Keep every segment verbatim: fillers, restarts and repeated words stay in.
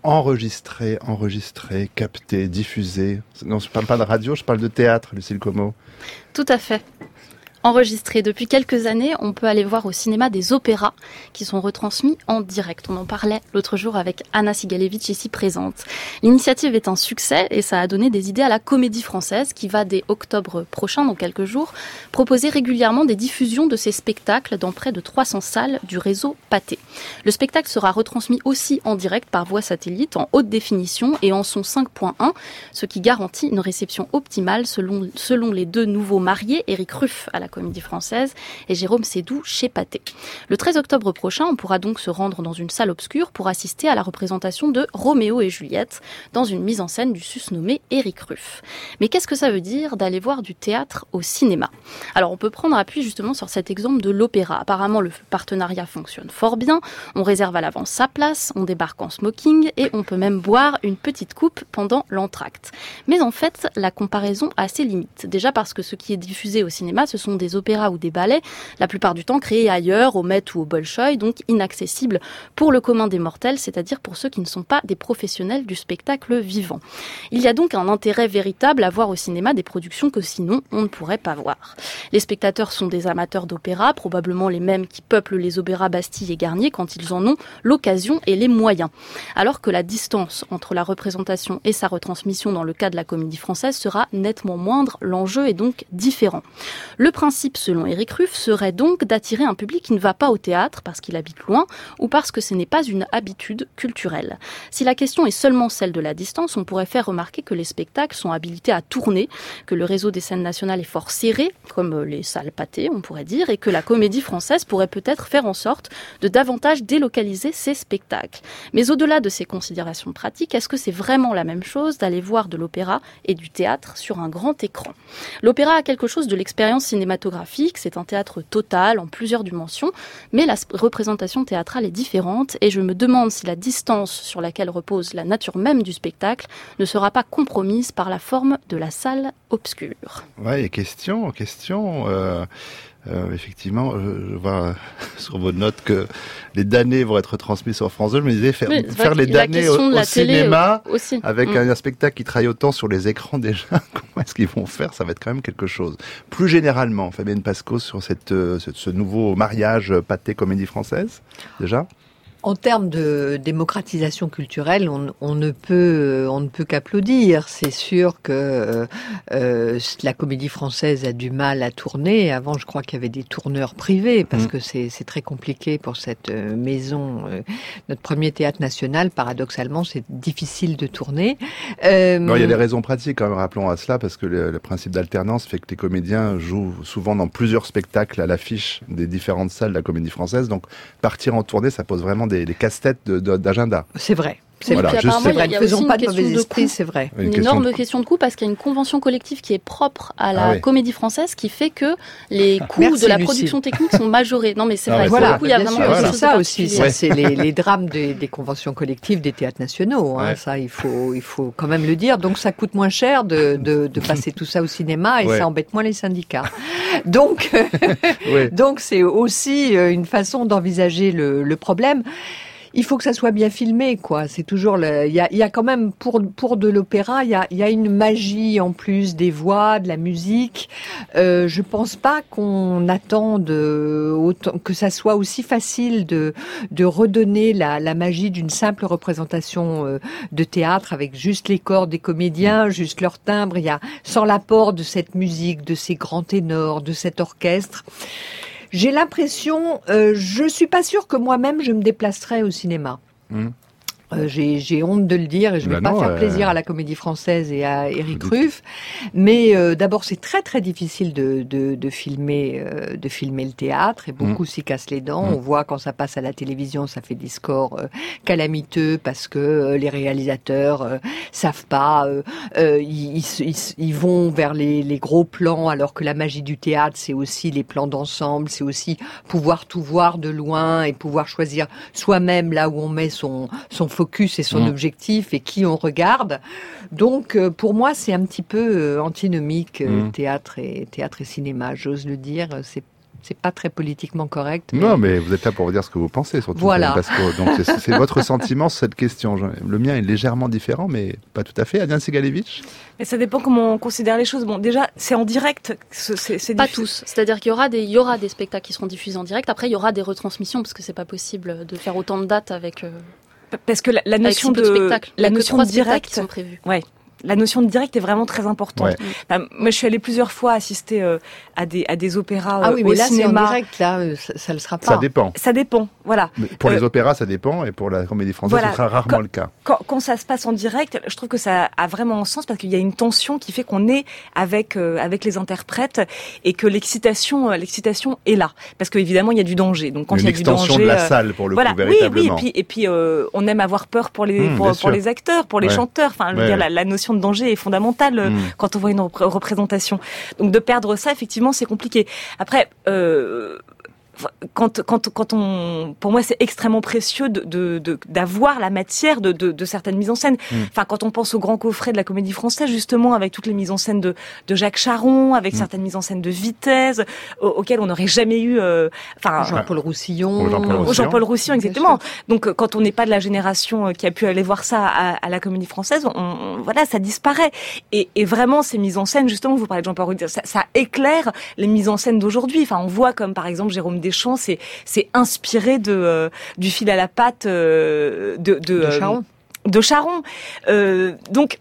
enregistré, enregistré, capté, diffusé. Non, je ne parle pas de radio, je parle de théâtre, Lucille Como. Tout à fait. Enregistré. Depuis quelques années, on peut aller voir au cinéma des opéras qui sont retransmis en direct. On en parlait l'autre jour avec Anna Sigalevitch ici présente. L'initiative est un succès et ça a donné des idées à la Comédie Française qui va dès octobre prochain, dans quelques jours, proposer régulièrement des diffusions de ces spectacles dans près de trois cents salles du réseau Pathé. Le spectacle sera retransmis aussi en direct par voie satellite en haute définition et en son cinq point un, ce qui garantit une réception optimale selon, selon les deux nouveaux mariés, Éric Ruff à la Comédie Française et Jérôme Sédou chez Pathé. Le treize octobre prochain, on pourra donc se rendre dans une salle obscure pour assister à la représentation de Roméo et Juliette dans une mise en scène du susnommé Éric Ruff. Mais qu'est-ce que ça veut dire d'aller voir du théâtre au cinéma ? Alors on peut prendre appui justement sur cet exemple de l'opéra. Apparemment le partenariat fonctionne fort bien, on réserve à l'avance sa place, on débarque en smoking et on peut même boire une petite coupe pendant l'entracte. Mais en fait, la comparaison a ses limites. Déjà parce que ce qui est diffusé au cinéma, ce sont des des opéras ou des ballets, la plupart du temps créés ailleurs, au Met ou au Bolchoï, donc inaccessibles pour le commun des mortels, c'est-à-dire pour ceux qui ne sont pas des professionnels du spectacle vivant. Il y a donc un intérêt véritable à voir au cinéma des productions que sinon on ne pourrait pas voir. Les spectateurs sont des amateurs d'opéra, probablement les mêmes qui peuplent les opéras Bastille et Garnier quand ils en ont l'occasion et les moyens. Alors que la distance entre la représentation et sa retransmission dans le cas de la Comédie Française sera nettement moindre, l'enjeu est donc différent. Le principe, selon Éric Ruff, serait donc d'attirer un public qui ne va pas au théâtre parce qu'il habite loin ou parce que ce n'est pas une habitude culturelle. Si la question est seulement celle de la distance, on pourrait faire remarquer que les spectacles sont habilités à tourner, que le réseau des scènes nationales est fort serré, comme les salles Pathé, on pourrait dire, et que la Comédie Française pourrait peut-être faire en sorte de davantage délocaliser ses spectacles. Mais au-delà de ces considérations pratiques, est-ce que c'est vraiment la même chose d'aller voir de l'opéra et du théâtre sur un grand écran ? L'opéra a quelque chose de l'expérience cinématographique. C'est un théâtre total en plusieurs dimensions, mais la représentation théâtrale est différente et je me demande si la distance sur laquelle repose la nature même du spectacle ne sera pas compromise par la forme de la salle obscure. Ouais, question, question. Euh... Euh, effectivement, je, je vois euh, sur vos notes que les damnés vont être transmis sur France deux. Je me disais, faire, oui, faire les damnés au, au cinéma, aussi. avec mmh. un, un spectacle qui travaille autant sur les écrans déjà, comment est-ce qu'ils vont faire ? Ça va être quand même quelque chose. Plus généralement, Fabienne Pascaud, sur cette, euh, ce, ce nouveau mariage Pathé Comédie Française, déjà ? En termes de démocratisation culturelle, on, on ne peut, on ne peut qu'applaudir. C'est sûr que euh, la Comédie Française a du mal à tourner. Avant, je crois qu'il y avait des tourneurs privés parce mmh. que c'est, c'est très compliqué pour cette maison. Notre premier théâtre national, paradoxalement, c'est difficile de tourner. Euh, non, il y a des raisons pratiques, quand même, rappelons à cela, parce que le, le principe d'alternance fait que les comédiens jouent souvent dans plusieurs spectacles à l'affiche des différentes salles de la Comédie Française. Donc, partir en tournée, ça pose vraiment des Des, des casse-têtes de, de, d'agenda. C'est vrai. C'est voilà, juste c'est vrai. Ne faisons pas de mauvais esprit, c'est vrai. Une, une énorme de... question de coût parce qu'il y a une convention collective qui est propre à la ah oui. Comédie Française qui fait que les coûts Merci, de la Lucie. Production technique sont majorés. Non mais c'est ah vrai. Voilà, coup, il y a bien vraiment sûr, voilà. C'est ça aussi. Ça, c'est les, les drames des, des conventions collectives des théâtres nationaux. Hein, ouais. Ça, il faut, il faut quand même le dire. Donc ça coûte moins cher de, de, de passer tout ça au cinéma et ouais. ça embête moins les syndicats. Donc, ouais. donc c'est aussi une façon d'envisager le, le problème. Il faut que ça soit bien filmé, quoi. C'est toujours le, il y a, il y a quand même, pour, pour de l'opéra, il y a, il y a une magie en plus des voix, de la musique. Euh, je pense pas qu'on attende autant, que ça soit aussi facile de, de redonner la, la magie d'une simple représentation de théâtre avec juste les corps des comédiens, juste leur timbre. Il y a, sans l'apport de cette musique, de ces grands ténors, de cet orchestre. J'ai l'impression, euh, je suis pas sûre que moi-même je me déplacerais au cinéma. Mmh. Euh, j'ai, j'ai honte de le dire et je ne vais bah pas non, faire euh... plaisir à la Comédie Française et à Éric Ruff. Mais euh, d'abord, c'est très très difficile de, de, de filmer, euh, de filmer le théâtre et beaucoup mmh. s'y cassent les dents. Mmh. On voit quand ça passe à la télévision, ça fait des scores euh, calamiteux parce que euh, les réalisateurs euh, savent pas, euh, euh, ils, ils, ils vont vers les, les gros plans alors que la magie du théâtre, c'est aussi les plans d'ensemble, c'est aussi pouvoir tout voir de loin et pouvoir choisir soi-même là où on met son son focus et son mmh. objectif et qui on regarde. Donc, euh, pour moi, c'est un petit peu euh, antinomique, euh, mmh. théâtre et théâtre et cinéma. J'ose le dire, c'est C'est pas très politiquement correct. Mais... Non, mais vous êtes là pour dire ce que vous pensez, surtout. Voilà. Parce que, donc, c'est, c'est votre sentiment sur cette question. Le mien est légèrement différent, mais pas tout à fait. Adrian Segalevitch? Mais ça dépend comment on considère les choses. Bon, déjà, c'est en direct. C'est, c'est pas diffus... tous. C'est-à-dire qu'il y aura des, il y aura des spectacles qui seront diffusés en direct. Après, il y aura des retransmissions parce que c'est pas possible de faire autant de dates avec. Euh, parce que la, la notion de, de spectacle. la notion de direct qui sont prévus. Ouais. La notion de direct est vraiment très importante. Ouais. Bah, moi, je suis allée plusieurs fois assister euh, à des à des opéras euh, ah oui, mais au là, cinéma. C'est en direct, là, euh, ça, ça le sera pas. Ça dépend. Ça dépend, voilà. Mais pour euh, les opéras, ça dépend, et pour la comédie française, voilà. ce sera rarement quand, le cas. Quand, quand ça se passe en direct, je trouve que ça a vraiment un sens parce qu'il y a une tension qui fait qu'on est avec euh, avec les interprètes et que l'excitation euh, l'excitation est là. Parce que évidemment, il y a du danger. Donc quand une il y a du danger, extension de la euh, salle pour le voilà. coup, véritablement. Oui, oui. Et puis et puis euh, on aime avoir peur pour les mmh, pour, pour les acteurs, pour les ouais. chanteurs. Enfin, je veux ouais, dire, ouais. la, la notion de danger est fondamentale. Mmh. Quand on voit une repré- représentation. Donc de perdre ça, effectivement, c'est compliqué. Après, euh, quand, quand, quand on, pour moi, c'est extrêmement précieux de, de, de, d'avoir la matière de, de, de certaines mises en scène. Mmh. Enfin, quand on pense au grand coffret de la Comédie Française, justement, avec toutes les mises en scène de, de Jacques Charon, avec mmh. certaines mises en scène de vitesse, au, auxquelles on n'aurait jamais eu, euh, enfin, Jean-Paul Roussillon, Jean-Paul Roussillon, Jean-Paul Roussillon, exactement. Donc, quand on n'est pas de la génération qui a pu aller voir ça à, à la Comédie Française, on, on, voilà, ça disparaît. Et, et vraiment, ces mises en scène, justement, vous parlez de Jean-Paul Roussillon, ça, ça éclaire les mises en scène d'aujourd'hui. Enfin, on voit comme, par exemple, Jérôme Deschamps, c'est c'est inspiré de euh, du fil à la patte euh, de, de, de Charon. Euh, de Charon. Euh, donc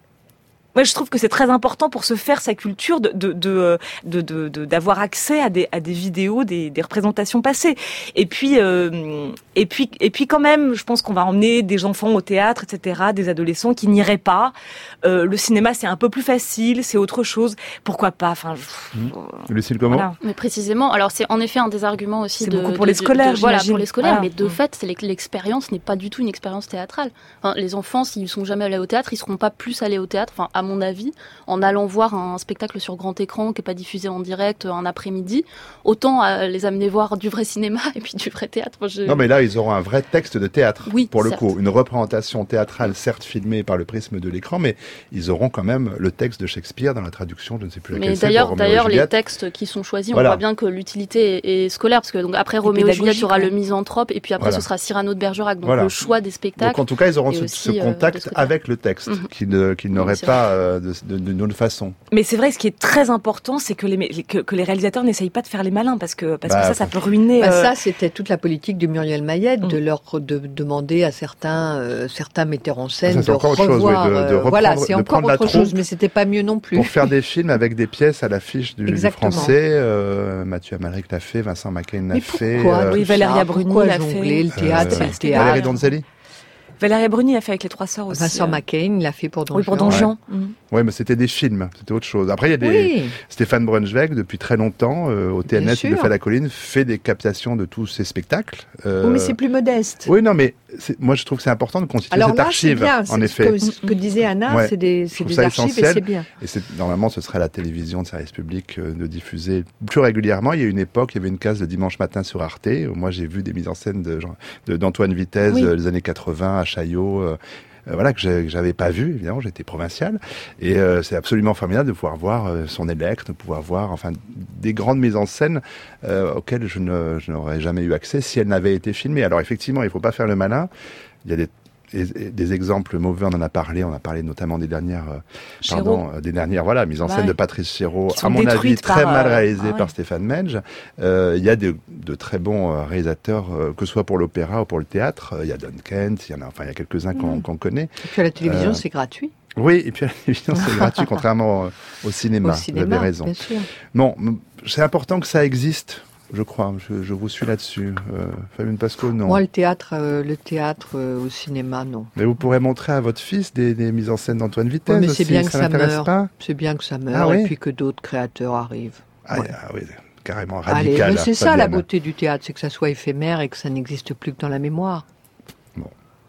moi, je trouve que c'est très important pour se faire sa culture de de de de, de, de d'avoir accès à des à des vidéos, des, des représentations passées. Et puis euh, et puis et puis quand même, je pense qu'on va emmener des enfants au théâtre, et cetera, des adolescents qui n'iraient pas. Euh, le cinéma, c'est un peu plus facile, c'est autre chose. Pourquoi pas? Enfin, je... mmh. Lucille Comment voilà. Mais précisément, alors c'est en effet un des arguments aussi. C'est de, beaucoup pour de, les scolaires, de, de, voilà, pour les scolaires. Voilà. Mais de mmh. fait, c'est l'expérience n'est pas du tout une expérience théâtrale. Enfin, les enfants, s'ils sont jamais allés au théâtre, ils seront pas plus allés au théâtre. Enfin, à mon avis, en allant voir un spectacle sur grand écran qui est pas diffusé en direct un après-midi, autant euh, les amener voir du vrai cinéma et puis du vrai théâtre. Moi, je... Non, mais là, ils auront un vrai texte de théâtre, oui, pour le certes. coup. Une représentation théâtrale, certes filmée par le prisme de l'écran, mais ils auront quand même le texte de Shakespeare dans la traduction, je ne sais plus laquelle mais c'est. d'ailleurs, d'ailleurs les textes qui sont choisis, voilà. on voit bien que l'utilité est, est scolaire, parce que donc après Roméo et Juliette, il y aura le Misanthrope, et puis après voilà. ce sera Cyrano de Bergerac. Donc voilà. le choix des spectacles. Donc en tout cas, ils auront ce, aussi, ce contact euh, avec le texte, mm-hmm. qu'ils, ne, qu'ils n'auraient oui, pas euh, de, de, de, d'une façon. Mais c'est vrai, ce qui est très important, c'est que les, que, que les réalisateurs n'essayent pas de faire les malins, parce que, parce bah, que ça, ça peut ruiner... Bah, euh... Ça, c'était toute la politique de Muriel Mayette, mm. de leur de, demander à certains, euh, certains metteurs en scène ça, de revoir... Chose, oui, de, de reprendre, voilà, c'est de encore autre chose, mais c'était pas mieux non plus. Pour faire des films avec des pièces à l'affiche du, du français, euh, Mathieu Amalric l'a fait, Vincent Macaigne l'a mais fait... Pourquoi euh, Oui, Valéria Bruni l'a fait. Le théâtre, euh, c'est le théâtre. Valérie Donzelli Valéria Bruni l'a fait avec les Trois Sœurs aussi. Vincent euh... Macaigne l'a fait pour Don Oui, pour Don Juan. Ouais. Mmh. Oui, mais c'était des films, c'était autre chose. Après, il y a des... Oui. Stéphane Brunsweg, depuis très longtemps, euh, au T N S, il le fait à la Colline, fait des captations de tous ces spectacles. Euh... Oui, mais c'est plus modeste. Oui, non, mais c'est... moi, je trouve que c'est important de constituer Alors cette là, archive, c'est bien. en c'est effet. Ce que, ce que disait Anna, ouais. c'est des, c'est des archives essentiel. Et c'est bien. Et c'est... normalement, ce serait la télévision de service public euh, de diffuser plus régulièrement. Il y a une époque, il y avait une case de dimanche matin sur Arte. Moi, j'ai vu des mises en scène de, de, d'Antoine Vitesse, oui. euh, les années quatre-vingts, à Chaillot... Euh, Euh, voilà, que, que j'avais pas vu, évidemment, j'étais provincial, et euh, c'est absolument formidable de pouvoir voir euh, son Élect, de pouvoir voir, enfin, des grandes mises en scène euh, auxquelles je, ne, je n'aurais jamais eu accès si elles n'avaient été filmées. Alors effectivement, il faut pas faire le malin, il y a des Et, et des exemples mauvais, on en a parlé, on a parlé notamment des dernières, euh, pardon, euh, des dernières, voilà, mise en scène ouais. de Patrice Chéreau, à mon avis très par, mal réalisée euh, ah ouais. par Stéphane Menge. Euh, il y a de, de très bons euh, réalisateurs, euh, que ce soit pour l'opéra ou pour le théâtre. Il y a Don Kent, il y en a, enfin, il y a quelques-uns mmh. qu'on, qu'on connaît. Et puis à la télévision, euh, c'est gratuit. Oui, et puis à la télévision, c'est gratuit, contrairement au, au cinéma. Au cinéma, vous avez raison. Bien sûr. Bon, c'est important que ça existe. Je crois, je, je vous suis là-dessus. Euh, Fabienne Pascaud, non. Moi, le théâtre, euh, le théâtre euh, au cinéma, non. Mais vous pourrez montrer à votre fils des, des mises en scène d'Antoine Vitesse. Ouais, mais aussi. c'est bien que ça, ça meure. Pas c'est bien que ça meure, ah, oui et puis que d'autres créateurs arrivent. Ah, ouais. ah oui, carrément radical. Allez, mais c'est Fabienne. ça la beauté du théâtre, c'est que ça soit éphémère et que ça n'existe plus que dans la mémoire. Bon.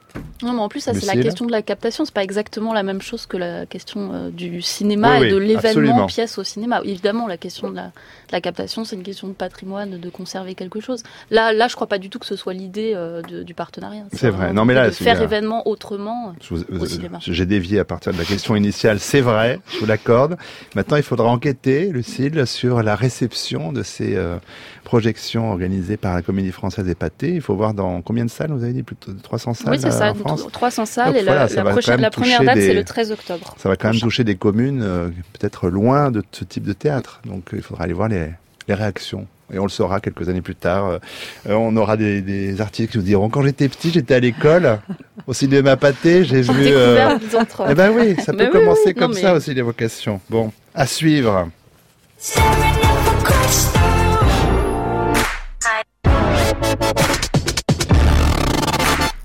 Non, mais en plus, ça, c'est Lucile. la question de la captation. C'est pas exactement la même chose que la question euh, du cinéma oui, et de oui, l'événement absolument. pièce au cinéma. Évidemment, la question de la, de la captation, c'est une question de patrimoine, de conserver quelque chose. Là, là, je crois pas du tout que ce soit l'idée euh, de, du partenariat. C'est, c'est vrai. Non, mais là, de faire bien. événement autrement je vous, au cinéma. J'ai dévié à partir de la question initiale. C'est vrai, je vous l'accorde. Maintenant, il faudra enquêter, Lucile, sur la réception de ces euh, projections organisées par la Comédie Française et Pâté. Il faut voir dans combien de salles, vous avez dit, plutôt de trois cents salles. Oui, c'est ça, en France. trois cents salles. Donc, et voilà, la, la, prochaine, la première date, des... c'est le treize octobre. Ça va quand même toucher des communes euh, peut-être loin de ce type de théâtre. Donc il faudra aller voir les, les réactions. Et on le saura quelques années plus tard. Euh, on aura des, des articles qui nous diront, quand j'étais petit, j'étais à l'école, au cinéma Pâté, j'ai vu... Euh... Eh ben oui, ça peut mais commencer oui, oui. comme non, mais... ça aussi, les vocations. Bon, à suivre.